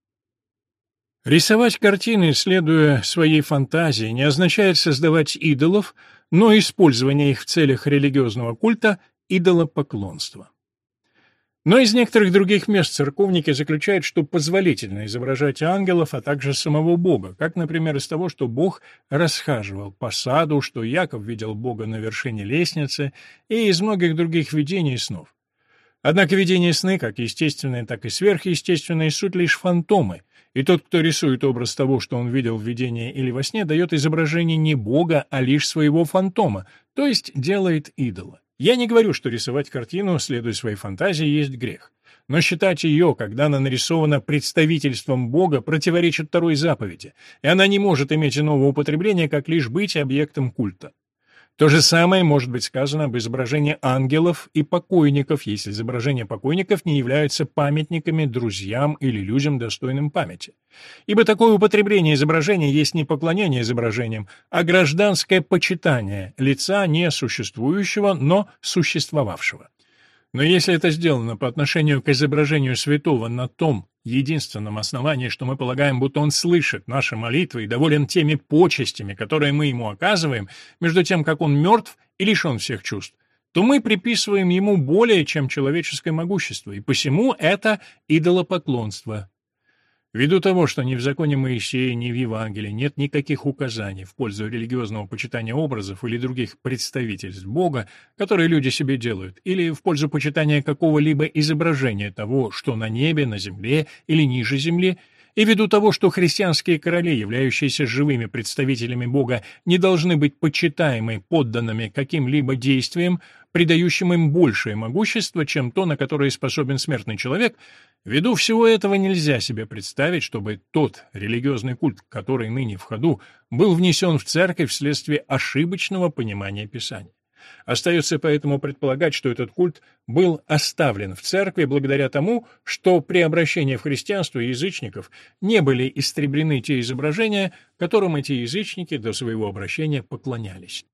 Рисовать картины, следуя своей фантазии, не означает создавать идолов, но использование их в целях религиозного культа – идолопоклонство. Но из некоторых других мест церковники заключают, что позволительно изображать ангелов, а также самого Бога, как, например, из того, что Бог расхаживал по саду, что Яков видел Бога на вершине лестницы, и из многих других видений и снов. Однако видения сны, как естественные, так и сверхъестественные, суть лишь фантомы, и тот, кто рисует образ того, что он видел в видении или во сне, дает изображение не Бога, а лишь своего фантома, то есть делает идола. Я не говорю, что рисовать картину, следуя своей фантазии, есть грех. Но считать ее, когда она нарисована представительством Бога, противоречит второй заповеди, и она не может иметь иного употребления, как лишь быть объектом культа. То же самое может быть сказано об изображении ангелов и покойников, если изображения покойников не являются памятниками друзьям или людям, достойным памяти. Ибо такое употребление изображения есть не поклонение изображениям, а гражданское почитание лица не существующего, но существовавшего. Но если это сделано по отношению к изображению святого на том единственном основании, что мы полагаем, будто он слышит наши молитвы и доволен теми почестями, которые мы ему оказываем, между тем, как он мертв и лишен всех чувств, то мы приписываем ему более чем человеческое могущество, и посему это идолопоклонство. Ввиду того, что ни в законе Моисея, ни в Евангелии нет никаких указаний в пользу религиозного почитания образов или других представительств Бога, которые люди себе делают, или в пользу почитания какого-либо изображения того, что на небе, на земле или ниже земли, и ввиду того, что христианские короли, являющиеся живыми представителями Бога, не должны быть почитаемы подданными каким-либо действиям, придающим им большее могущество, чем то, на которое способен смертный человек, ввиду всего этого нельзя себе представить, чтобы тот религиозный культ, который ныне в ходу, был внесен в церковь вследствие ошибочного понимания Писания. Остается поэтому предполагать, что этот культ был оставлен в церкви благодаря тому, что при обращении в христианство язычников не были истреблены те изображения, которым эти язычники до своего обращения поклонялись.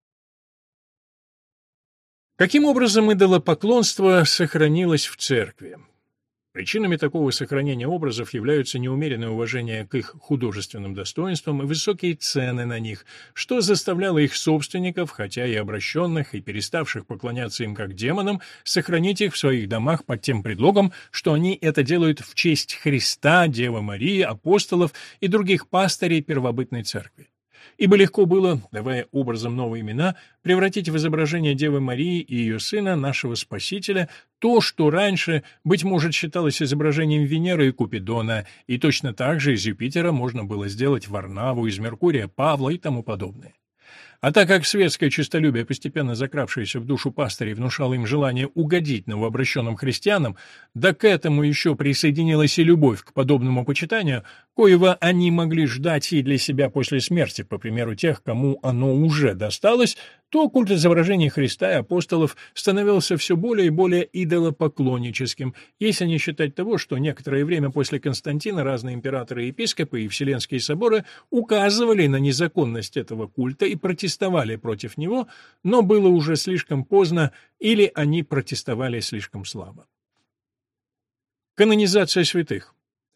Каким образом идолопоклонство сохранилось в церкви? Причинами такого сохранения образов являются неумеренное уважение к их художественным достоинствам и высокие цены на них, что заставляло их собственников, хотя и обращенных, и переставших поклоняться им как демонам, сохранить их в своих домах под тем предлогом, что они это делают в честь Христа, Девы Марии, апостолов и других пастырей первобытной церкви. Ибо легко было, давая образом новые имена, превратить в изображение Девы Марии и ее сына, нашего Спасителя, то, что раньше, быть может, считалось изображением Венеры и Купидона, и точно так же из Юпитера можно было сделать Варнаву, из Меркурия Павла и тому подобное. А так как светское честолюбие, постепенно закравшееся в душу пастырей, внушало им желание угодить новообращенным христианам, да к этому еще присоединилась и любовь к подобному почитанию, коего они могли ждать и для себя после смерти, по примеру тех, кому оно уже досталось, то культ изображения Христа и апостолов становился все более и более идолопоклонническим, если не считать того, что некоторое время после Константина разные императоры и епископы и Вселенские соборы указывали на незаконность этого культа и протестовали против него, но было уже слишком поздно или они протестовали слишком слабо. Канонизация святых.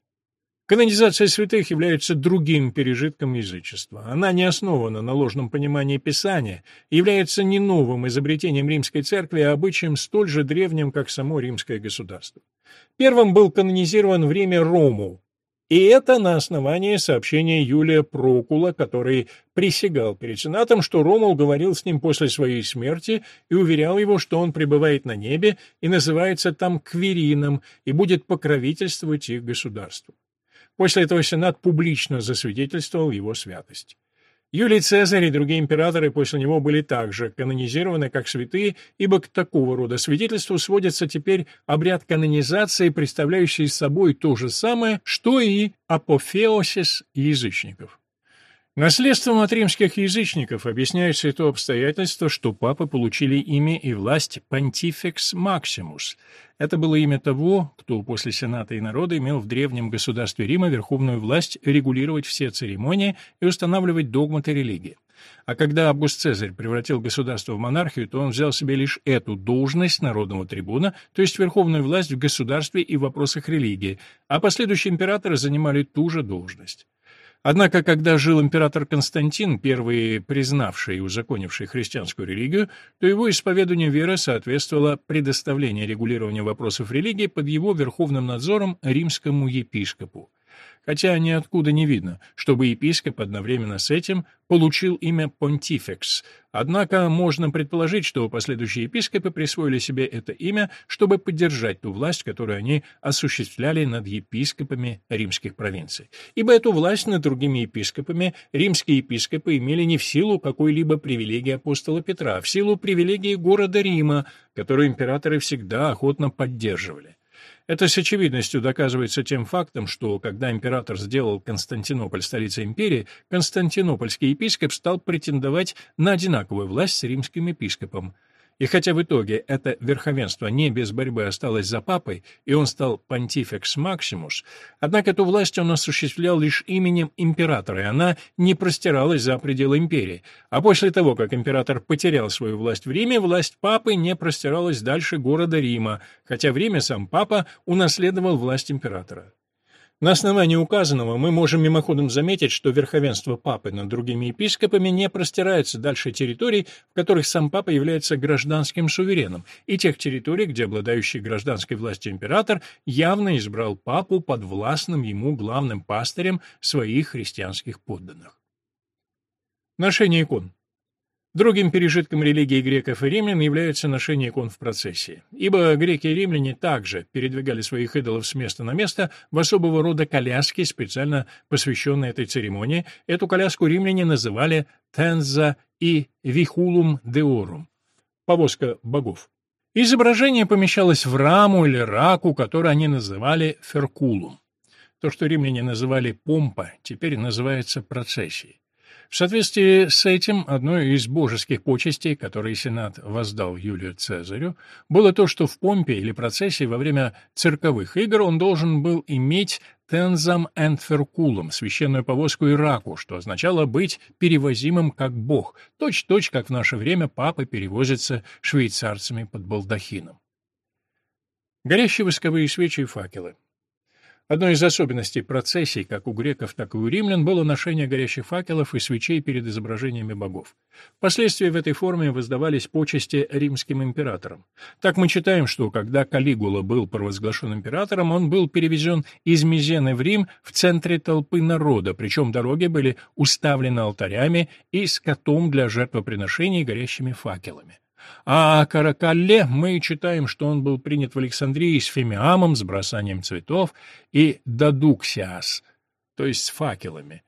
Канонизация святых является другим пережитком язычества. Она не основана на ложном понимании Писания, является не новым изобретением Римской Церкви, а обычаем столь же древним, как само римское государство. Первым был канонизирован в Риме Ромул, и это на основании сообщения Юлия Прокула, который присягал перед Сенатом, что Ромул говорил с ним после своей смерти и уверял его, что он пребывает на небе и называется там Квирином и будет покровительствовать их государству. После этого Сенат публично засвидетельствовал его святость. Юлий Цезарь и другие императоры после него были также канонизированы как святые, ибо к такого рода свидетельству сводится теперь обряд канонизации, представляющий собой то же самое, что и апофеосис язычников. Наследством от римских язычников объясняется и то обстоятельство, что папы получили имя и власть Pontifex Maximus. Это было имя того, кто после Сената и народа имел в древнем государстве Рима верховную власть регулировать все церемонии и устанавливать догматы религии. А когда Август Цезарь превратил государство в монархию, то он взял себе лишь эту должность народного трибуна, то есть верховную власть в государстве и в вопросах религии, а последующие императоры занимали ту же должность. Однако, когда жил император Константин, первый признавший и узаконивший христианскую религию, то его исповеданию веры соответствовало предоставление регулирования вопросов религии под его верховным надзором римскому епископу. Хотя ниоткуда не видно, чтобы епископ одновременно с этим получил имя Pontifex. Однако можно предположить, что последующие епископы присвоили себе это имя, чтобы поддержать ту власть, которую они осуществляли над епископами римских провинций. Ибо эту власть над другими епископами римские епископы имели не в силу какой-либо привилегии апостола Петра, а в силу привилегии города Рима, которую императоры всегда охотно поддерживали. Это с очевидностью доказывается тем фактом, что, когда император сделал Константинополь столицей империи, константинопольский епископ стал претендовать на одинаковую власть с римским епископом. И хотя в итоге это верховенство не без борьбы осталось за папой, и он стал Pontifex Maximus, однако эту власть он осуществлял лишь именем императора, и она не простиралась за пределы империи. А после того, как император потерял свою власть в Риме, власть папы не простиралась дальше города Рима, хотя в Риме сам папа унаследовал власть императора. На основании указанного мы можем мимоходом заметить, что верховенство папы над другими епископами не простирается дальше территорий, в которых сам папа является гражданским сувереном, и тех территорий, где обладающий гражданской властью император явно избрал папу подвластным ему главным пастырем своих христианских подданных. Ношение икон. Другим пережитком религии греков и римлян является ношение икон в процессии, ибо греки и римляне также передвигали своих идолов с места на место в особого рода коляски, специально посвященные этой церемонии. Эту коляску римляне называли «тенза» и «вихулум деорум» — «повозка богов». Изображение помещалось в раму или раку, которую они называли «феркулум». То, что римляне называли «помпа», теперь называется «процессией». В соответствии с этим, одной из божеских почестей, которые Сенат воздал Юлию Цезарю, было то, что в помпе или процессии во время цирковых игр он должен был иметь «тензам энд феркулум» — священную повозку и раку, что означало быть перевозимым как бог, точь-в-точь, как в наше время папа перевозится швейцарцами под балдахином. Горящие восковые свечи и факелы. Одной из особенностей процессий, как у греков, так и у римлян, было ношение горящих факелов и свечей перед изображениями богов. Впоследствии в этой форме воздавались почести римским императорам. Так мы читаем, что когда Калигула был провозглашен императором, он был перевезен из Мизены в Рим в центре толпы народа, причем дороги были уставлены алтарями и скотом для жертвоприношений горящими факелами. А о Каракалле мы читаем, что он был принят в Александрии с фимиамом, с бросанием цветов и додуксиас, то есть с факелами.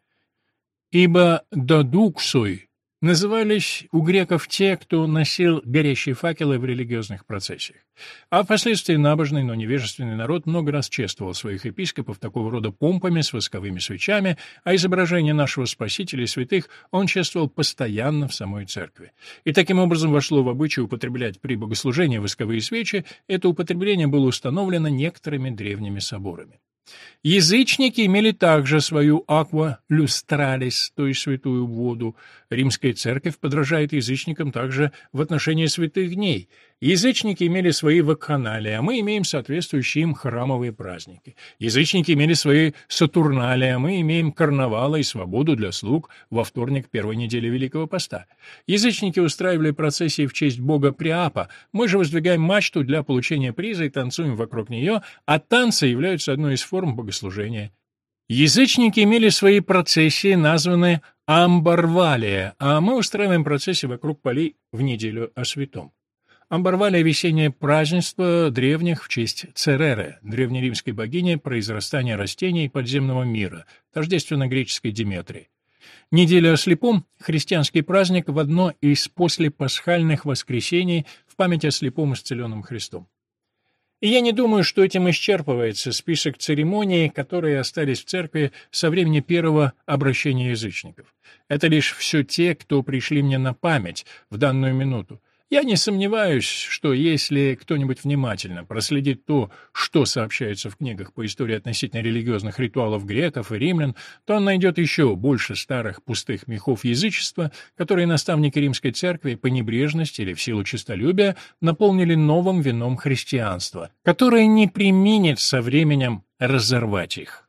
Ибо додуксуй назывались у греков те, кто носил горящие факелы в религиозных процессиях. А впоследствии набожный, но невежественный народ много раз чествовал своих епископов такого рода помпами с восковыми свечами, а изображение нашего Спасителя и святых он чествовал постоянно в самой церкви. И таким образом вошло в обычай употреблять при богослужении восковые свечи, это употребление было установлено некоторыми древними соборами. Язычники имели также свою aqua lustralis, то есть святую воду. Римская церковь подражает язычникам также в отношении святых дней. Язычники имели свои вакханалии, а мы имеем соответствующие им храмовые праздники. Язычники имели свои сатурналии, а мы имеем карнавалы и свободу для слуг во вторник первой недели Великого Поста. Язычники устраивали процессии в честь бога Приапа, мы же воздвигаем мачту для получения приза и танцуем вокруг нее, а танцы являются одной из форм богослужения. Язычники имели свои процессии, названные амбарвалия, а мы устраиваем процессии вокруг полей в неделю о святом. Амбарвалия — весеннее празднество древних в честь Цереры, древнеримской богини произрастания растений и подземного мира, тождественно греческой Деметрии. Неделя о слепом — христианский праздник в одно из послепасхальных воскресений в память о слепом исцеленном Христом. И я не думаю, что этим исчерпывается список церемоний, которые остались в церкви со времени первого обращения язычников. Это лишь все те, кто пришли мне на память в данную минуту. Я не сомневаюсь, что если кто-нибудь внимательно проследит то, что сообщается в книгах по истории относительно религиозных ритуалов греков и римлян, то он найдет еще больше старых пустых мехов язычества, которые наставники римской церкви по небрежности или в силу честолюбия наполнили новым вином христианства, которое не преминет со временем разорвать их.